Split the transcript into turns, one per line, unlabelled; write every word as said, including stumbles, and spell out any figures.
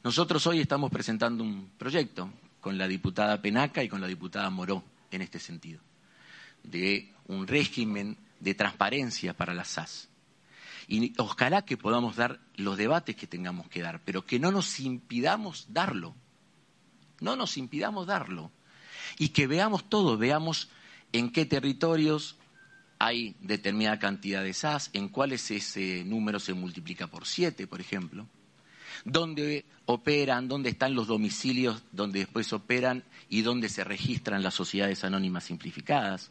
Nosotros hoy estamos presentando un proyecto con la diputada Penaca y con la diputada Moró en este sentido, de un régimen de transparencia para las S A S. Y ojalá que podamos dar los debates que tengamos que dar, pero que no nos impidamos darlo, no nos impidamos darlo. Y que veamos todo, veamos en qué territorios hay determinada cantidad de S A S, en cuáles ese número se multiplica por siete, por ejemplo, dónde operan, dónde están los domicilios donde después operan y dónde se registran las sociedades anónimas simplificadas.